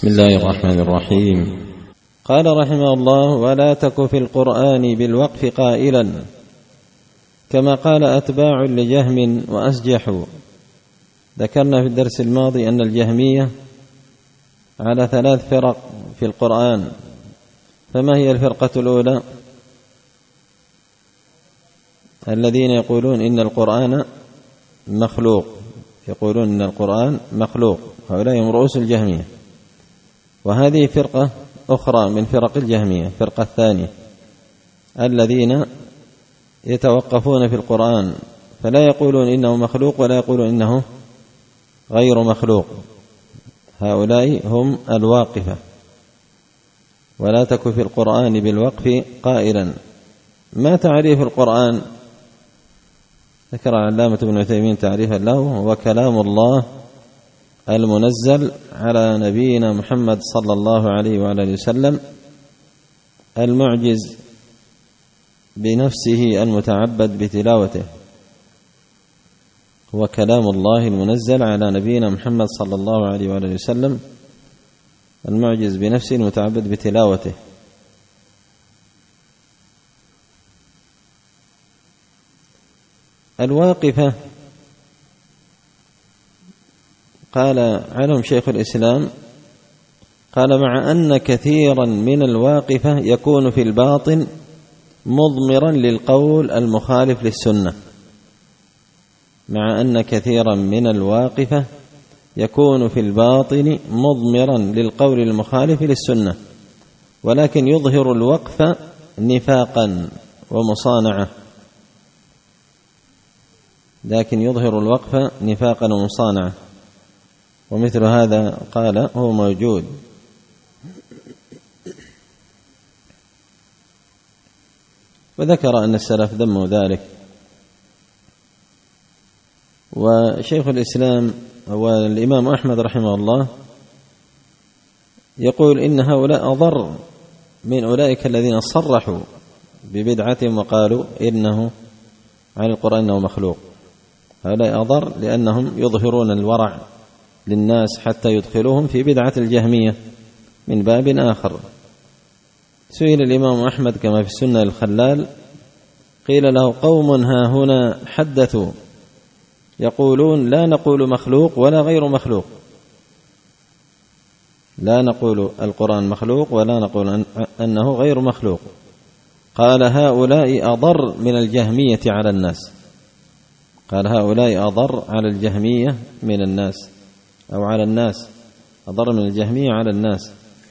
بسم الله الرحمن الرحيم. قال رحمه الله: ولا تك في القرآن بالوقف قائلا، كما قال أتباع لجهم وأسجحوا. ذكرنا في الدرس الماضي أن الجهمية على 3 فرق في القرآن. فما هي الفرقة الأولى؟ الذين يقولون إن القرآن مخلوق، يقولون إن القرآن مخلوق، هؤلاء هم رؤوس الجهمية. وهذه فرقة أخرى من فرق الجهمية، الفرقة الثانية الذين يتوقفون في القرآن، فلا يقولون إنه مخلوق ولا يقولون إنه غير مخلوق. هؤلاء هم الواقفة. ولا تك في القرآن بالوقف قائلا. ما تعريف القرآن؟ ذكر العلامة ابن عثيمين تعريفا له: هو كلام الله المنزل على نبينا محمد صلى الله عليه وعلى وسلم، المعجز بنفسه المتعبد بتلاوته. هو كلام الله المنزل على نبينا محمد صلى الله عليه وعلى وسلم، المعجز بنفسه المتعبد بتلاوته. الواقفة قال عنهم شيخ الإسلام، قال: مع أن كثيرا من الواقفة يكون في الباطن مضمرا للقول المخالف للسنة. مع أن كثيرا من الواقفة يكون في الباطن مضمرا للقول المخالف للسنة، ولكن يظهر الوقف نفاقا ومصانعة. لكن يظهر الوقف نفاقا ومصانعة. ومثل هذا قال هو موجود. وذكر أن السلف ذموا ذلك. وشيخ الإسلام والإمام أحمد رحمه الله يقول إن هؤلاء أضر من أولئك الذين صرحوا ببدعتهم وقالوا إنه عن القرآن إنه مخلوق. هؤلاء أضر لأنهم يظهرون الورع للناس حتى يدخلوهم في بدعة الجهمية من باب آخر. سئل الإمام أحمد كما في السنة الخلال، قيل له: قوم ها هنا حدثوا يقولون لا نقول مخلوق ولا غير مخلوق، لا نقول القرآن مخلوق ولا نقول أنه غير مخلوق. قال: هؤلاء أضر من الجهمية على الناس. قال: هؤلاء أضر على الجهمية من الناس، أو على الناس، أضر من الجهمية على الناس،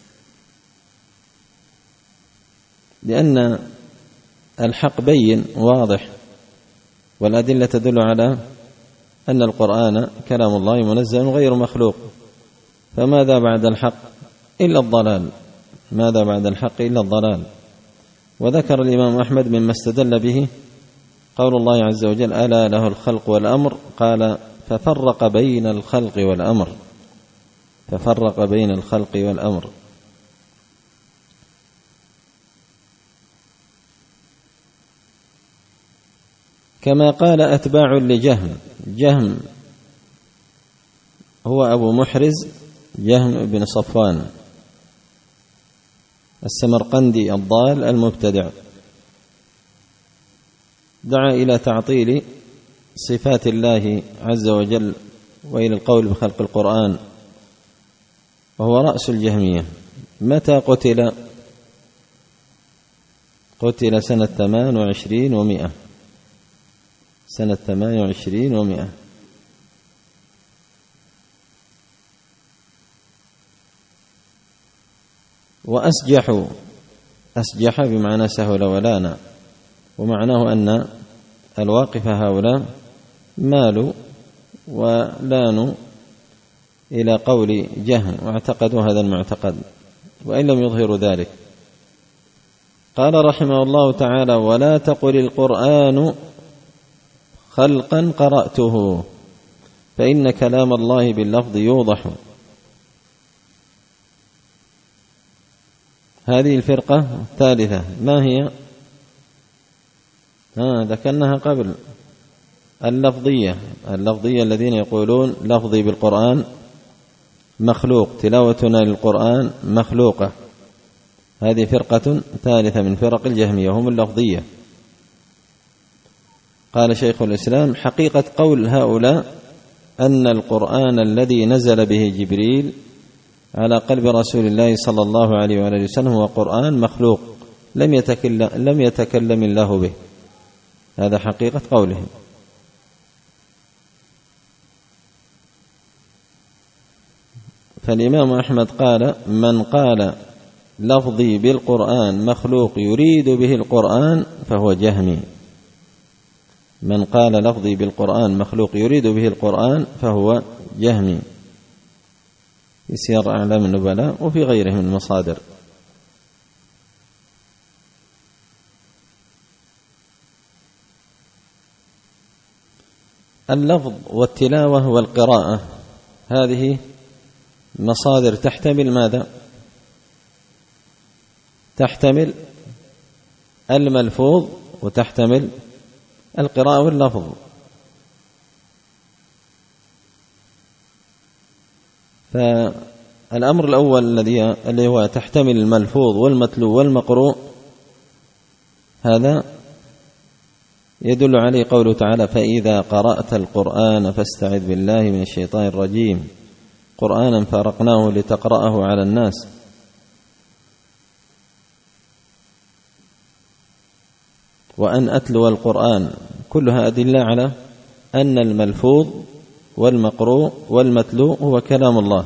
لأن الحق بين واضح، والأدلة تدل على أن القرآن كلام الله منزل غير مخلوق. فماذا بعد الحق إلا الضلال؟ ماذا بعد الحق إلا الضلال؟ وذكر الإمام أحمد مما استدل به قول الله عز وجل: ألا له الخلق والأمر. قال: ففرق بين الخلق والأمر، ففرق بين الخلق والأمر. كما قال أتباع لجهم. جهم هو أبو محرز جهم بن صفوان السمرقندي الضال المبتدع، دعا إلى تعطيل صفات الله عز وجل وإلى القول بخلق القرآن، وهو رأس الجهمية. متى قتل؟ قتل سنة 28 و100، سنة 28 و100. وأسجحوا، أسجح بمعنى سهل ولانا، ومعناه أن الواقفة هؤلاء مالوا ولانوا إلى قول جهم واعتقدوا هذا المعتقد وإن لم يظهروا ذلك. قال رحمه الله تعالى: ولا تقل القرآن خلقا قرأته، فإن كلام الله باللفظ يوضح. هذه الفرقة الثالثة ما هي؟ ذكرناها قبل، اللفظية الذين يقولون لفظي بالقرآن مخلوق، تلاوتنا للقرآن مخلوقة. هذه فرقة ثالثة من فرق الجهمية، هم اللفظية. قال شيخ الإسلام: حقيقة قول هؤلاء أن القرآن الذي نزل به جبريل على قلب رسول الله صلى الله عليه وآله وسلم هو قرآن مخلوق لم يتكلم الله به. هذا حقيقة قولهم. فالإمام أحمد قال: من قال لفظي بالقرآن مخلوق يريد به القرآن فهو جهمي. من قال لفظي بالقرآن مخلوق يريد به القرآن فهو جهمي، في سير أعلام النبلاء وفي غيره من المصادر. اللفظ والتلاوة والقراءة هذه مصادر تحتمل ماذا؟ تحتمل الملفوظ وتحتمل القراءة واللفظ. فالأمر الأول الذي هو تحتمل الملفوظ والمتلو والمقروء، هذا يدل عليه قوله تعالى: فإذا قرأت القرآن فاستعذ بالله من الشيطان الرجيم، قرآنا فرقناه لتقرأه على الناس. وأن أتلو القرآن، كلها أدلة على أن الملفوظ والمقروء والمتلو هو كلام الله.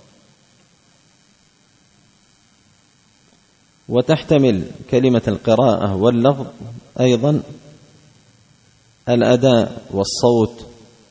وتحتمل كلمة القراءة واللفظ أيضا الأداء والصوت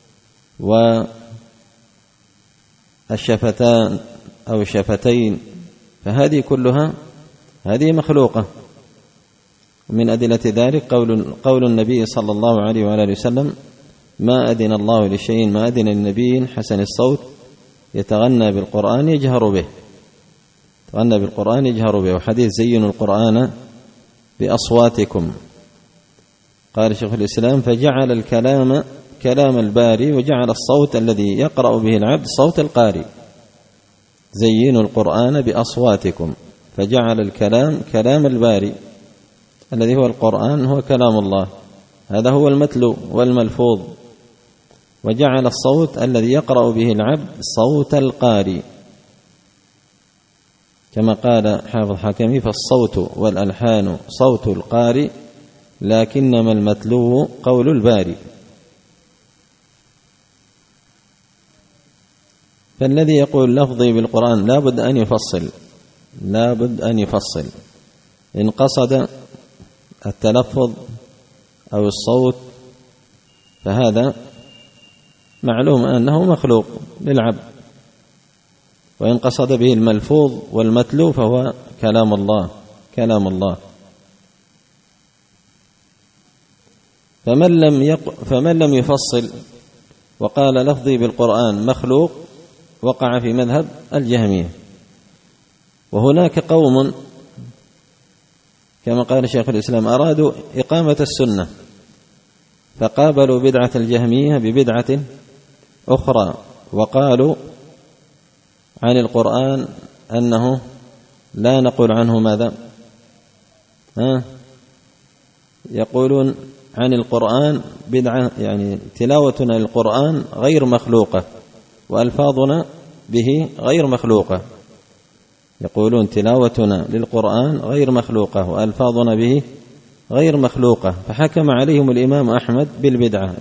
والشفتان أو الشفتين، فهذه كلها هذه مخلوقة. ومن أدلة ذلك قول النبي صلى الله عليه وآله وسلم: ما أذن الله لشيء ما أذن للنبي حسن الصوت يتغنى بالقرآن يجهر به. تغنى بالقرآن يجهر به. وحديث: زينوا القرآن بأصواتكم. قال شيخ الإسلام: فجعل الكلام كلام الباري، وجعل الصوت الذي يقرأ به العبد صوت القارئ. زينوا القرآن بأصواتكم، فجعل الكلام كلام الباري الذي هو القرآن هو كلام الله، هذا هو المتلو والملفوظ. وجعل الصوت الذي يقرأ به العبد صوت القارئ، كما قال حافظ حكمي: فالصوت والألحان صوت القارئ لكنما المتلو قول الباري. فالذي يقول لفظي بالقرآن لابد أن يفصل إن قصد التلفظ أو الصوت، فهذا معلوم أنه مخلوق للعبد. وإن قصد به الملفوظ والمتلو فهو كلام الله. فمن لم يفصل وقال لفظي بالقرآن مخلوق وقع في مذهب الجهمية. وهناك قوم كما قال شيخ الإسلام أرادوا إقامة السنة، فقابلوا بدعة الجهمية ببدعة أخرى، وقالوا عن القرآن أنه لا نقول عنه ماذا؟ يقولون عن القرآن بدعة، يعني تلاوتنا للقرآن غير مخلوقة وألفاظنا به غير مخلوقة. يقولون تلاوتنا للقرآن غير مخلوقة وألفاظنا به غير مخلوقة، فحكم عليهم الإمام أحمد بالبدعة.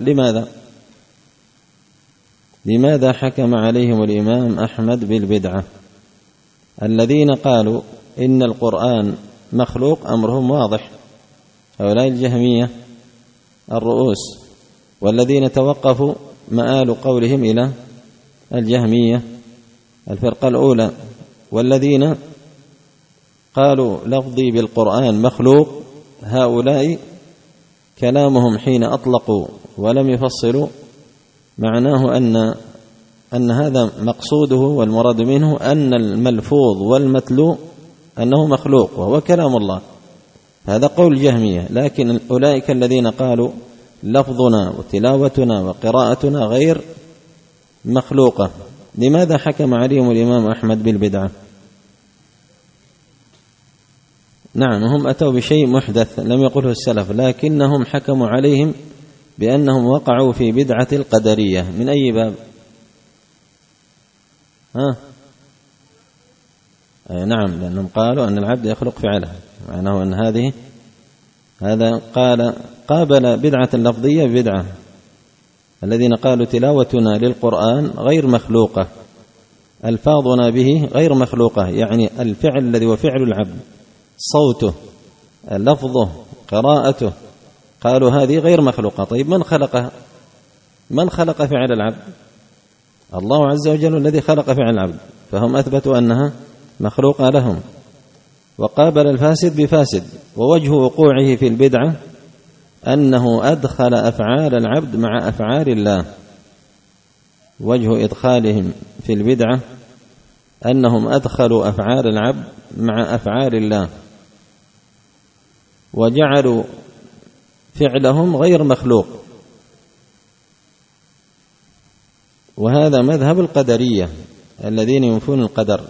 لماذا حكم عليهم الإمام أحمد بالبدعة؟ الذين قالوا إن القرآن مخلوق أمرهم واضح، هؤلاء الجهمية الرؤوس، والذين توقفوا مآل قولهم إلى الجهمية الفرقة الأولى. والذين قالوا لفظي بالقرآن مخلوق، هؤلاء كلامهم حين أطلقوا ولم يفصلوا معناه أن هذا مقصوده والمراد منه أن الملفوظ والمتلو أنه مخلوق وهو كلام الله. هذا قول الجهمية. لكن أولئك الذين قالوا لفظنا وتلاوتنا وقراءتنا غير مخلوقة لماذا حكم عليهم الإمام أحمد بالبدعة؟ نعم، هم أتوا بشيء محدث لم يقله السلف، لكنهم حكموا عليهم بأنهم وقعوا في بدعة القدرية. من أي باب؟ نعم، لأنهم قالوا أن العبد يخلق فعله، معناه أن هذا قابل بدعة لفظية ببدعة. الذين قالوا تلاوتنا للقرآن غير مخلوقة، ألفاظنا به غير مخلوقة، يعني الفعل الذي هو فعل العبد، صوته، لفظه، قراءته، قالوا هذه غير مخلوقة. طيب من خلق فعل العبد؟ الله عز وجل الذي خلق فعل العبد، فهم أثبتوا أنها مخلوقة لهم. وقابل الفاسد بفاسد، ووجه وقوعه في البدعة أنه أدخل أفعال العبد مع أفعال الله. وجه إدخالهم في البدعة أنهم أدخلوا أفعال العبد مع أفعال الله، وجعلوا فعلهم غير مخلوق، وهذا مذهب القدرية الذين ينفون القدر.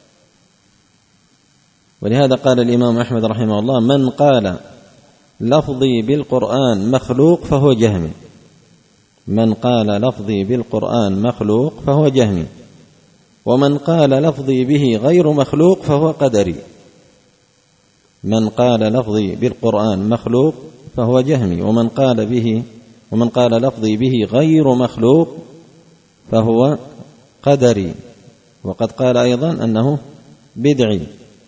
ولهذا قال الإمام أحمد رحمه الله: من قال لفظي بالقرآن مخلوق فهو جهمي. من قال لفظي بالقرآن مخلوق فهو جهمي، ومن قال لفظي به غير مخلوق فهو قدري. من قال لفظي بالقرآن مخلوق فهو جهمي، ومن قال لفظي به غير مخلوق فهو قدري. وقد قال أيضا أنه بدعي.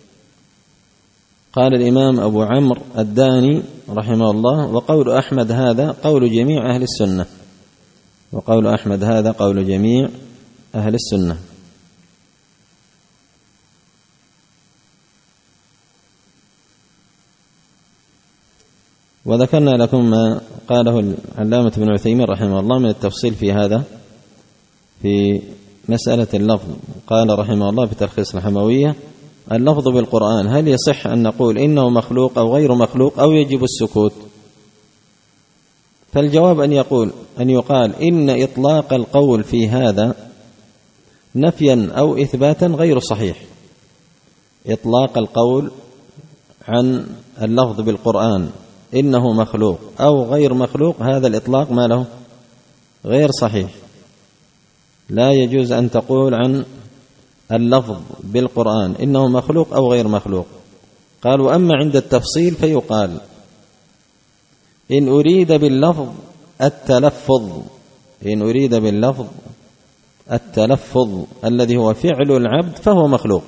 قال الإمام أبو عمرو الداني رحمه الله: وقول أحمد هذا قول جميع أهل السنة. وقول أحمد هذا قول جميع أهل السنة. وذكرنا لكم ما قاله العلامة ابن عثيمين رحمه الله من التفصيل في هذا، في مسألة اللفظ. قال رحمه الله في تلخيص الحموية: اللفظ بالقرآن هل يصح أن نقول إنه مخلوق أو غير مخلوق أو يجب السكوت؟ فالجواب أن يقال إن إطلاق القول في هذا نفيا أو إثباتا غير صحيح. إطلاق القول عن اللفظ بالقرآن إنه مخلوق أو غير مخلوق، هذا الإطلاق ما له غير صحيح. لا يجوز أن تقول عن اللفظ بالقرآن إنه مخلوق أو غير مخلوق. قالوا: أما عند التفصيل فيقال إن أريد باللفظ التلفظ الذي هو فعل العبد فهو مخلوق.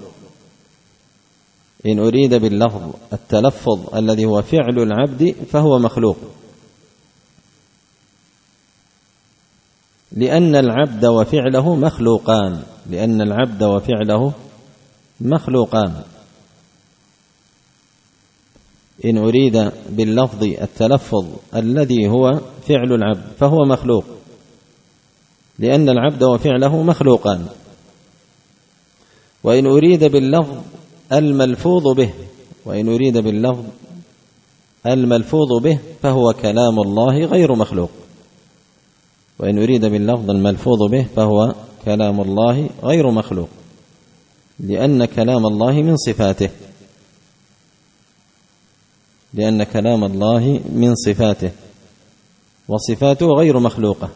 إن أريد باللفظ التلفظ الذي هو فعل العبد فهو مخلوق، لأن العبد وفعله مخلوقان. إن أريد باللفظ التلفظ الذي هو فعل العبد فهو مخلوق، لأن العبد وفعله مخلوقان. وإن أريد باللفظ الملفوظ به فهو كلام الله غير مخلوق. وإن أريد باللفظ الملفوظ به فهو كلام الله غير مخلوق، لأن كلام الله من صفاته، وصفاته غير مخلوقة.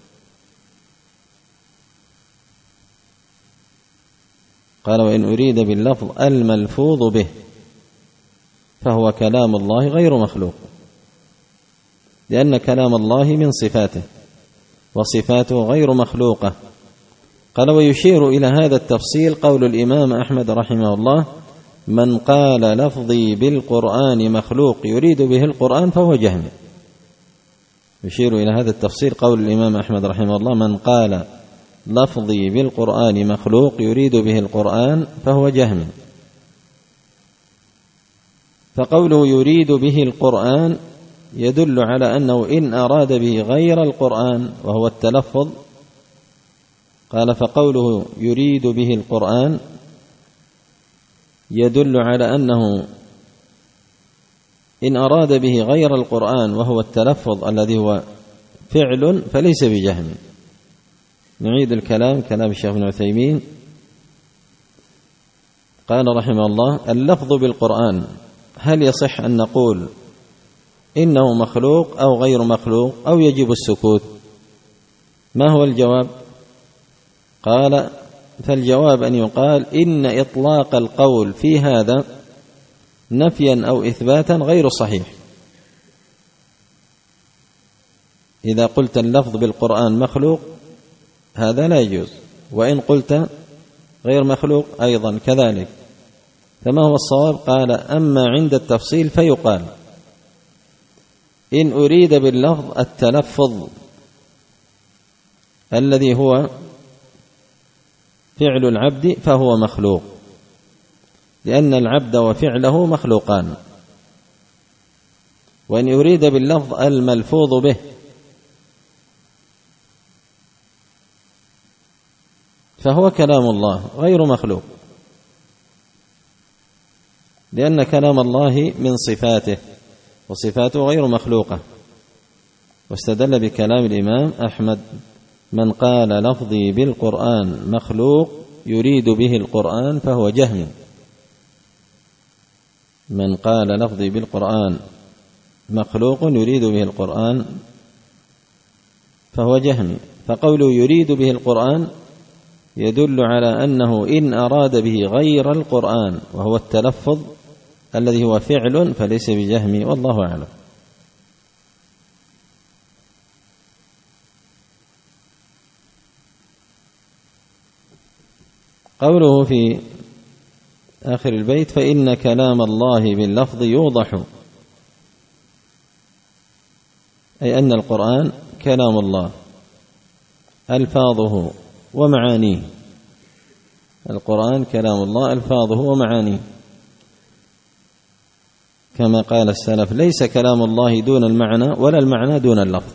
قال: وإن أريد باللفظ الملفوظ به فهو كلام الله غير مخلوق، لأن كلام الله من صفاته، وصفاته غير مخلوقة. قال: ويشير إلى هذا التفصيل قول الإمام أحمد رحمه الله: من قال لفظي بالقرآن مخلوق يريد به القرآن فهو جهمي. يشير إلى هذا التفصيل قول الإمام أحمد رحمه الله: من قال لفظي بالقرآن مخلوق يريد به القرآن فهو جهمي. فقوله يريد به القرآن يدل على أنه إن أراد به غير القرآن وهو التلفظ، قال: فقوله يريد به القرآن يدل على أنه إن أراد به غير القرآن وهو التلفظ الذي هو فعل فليس بجهم. نعيد الكلام الشيخ ابن عثيمين قال رحمه الله: اللفظ بالقرآن هل يصح أن نقول إنه مخلوق أو غير مخلوق أو يجب السكوت؟ ما هو الجواب؟ قال: فالجواب أن يقال إن إطلاق القول في هذا نفيا أو إثباتا غير صحيح. إذا قلت اللفظ بالقرآن مخلوق هذا لا يجوز، وإن قلت غير مخلوق أيضا كذلك. فما هو الصواب؟ قال: أما عند التفصيل فيقال إن أريد باللفظ التلفظ الذي هو فعل العبد فهو مخلوق، لأن العبد وفعله مخلوقان. وإن يريد باللفظ الملفوظ به فهو كلام الله غير مخلوق، لأن كلام الله من صفاته وصفاته غير مخلوقة. واستدل بكلام الإمام أحمد: من قال لفظي بالقرآن مخلوق يريد به القرآن فهو جهمي. من قال لفظي بالقرآن مخلوق يريد به القرآن فهو جهمي. فقوله يريد به القرآن يدل على أنه إن أراد به غير القرآن وهو التلفظ الذي هو فعل فليس بجهمي، والله أعلم. قوله في آخر البيت: فإن كلام الله باللفظ يوضح، أي أن القرآن كلام الله ألفاظه ومعانيه. القرآن كلام الله ألفاظه ومعانيه، كما قال السلف: ليس كلام الله دون المعنى ولا المعنى دون اللفظ.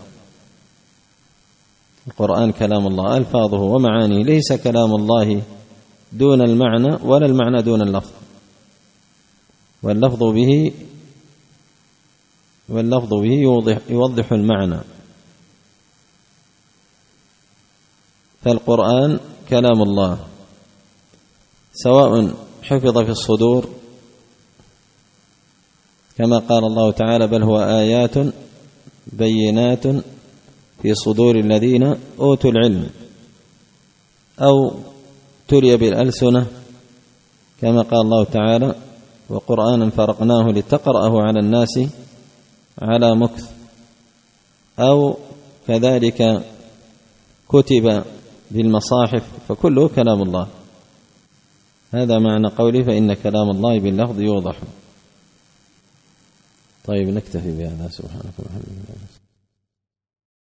القرآن كلام الله ألفاظه ومعانيه، ليس كلام الله دون المعنى ولا المعنى دون اللفظ. واللفظ به يوضح المعنى. فالقرآن كلام الله سواء حفظ في الصدور كما قال الله تعالى: بل هو آيات بينات في صدور الذين أوتوا العلم، أو تلي بالألسنة كما قال الله تعالى: وقرآنا فرقناه لتقرأه على الناس على مكث، أو كذلك كتب بالمصاحف، فكله كلام الله. هذا معنى قوله: فإن كلام الله باللفظ يوضح. طيب، نكتفي بهذا. سبحانك اللهم وبحمدك.